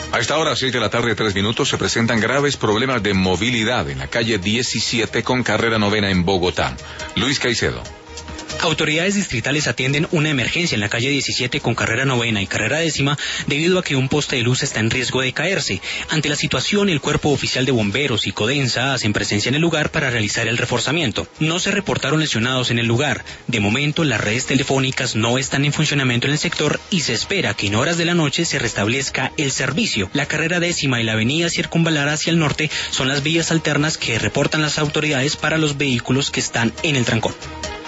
A esta hora, 6 de la tarde, 3 minutos, se presentan graves problemas de movilidad en la calle 17 con carrera novena en Bogotá. Luis Caicedo. Autoridades distritales atienden una emergencia en la calle 17 con carrera novena y carrera décima debido a que un poste de luz está en riesgo de caerse. Ante la situación, el Cuerpo Oficial de Bomberos y Codensa hacen presencia en el lugar para realizar el reforzamiento. No se reportaron lesionados en el lugar. De momento, las redes telefónicas no están en funcionamiento en el sector y se espera que en horas de la noche se restablezca el servicio. La carrera décima y la avenida Circunvalar hacia el norte son las vías alternas que reportan las autoridades para los vehículos que están en el trancón.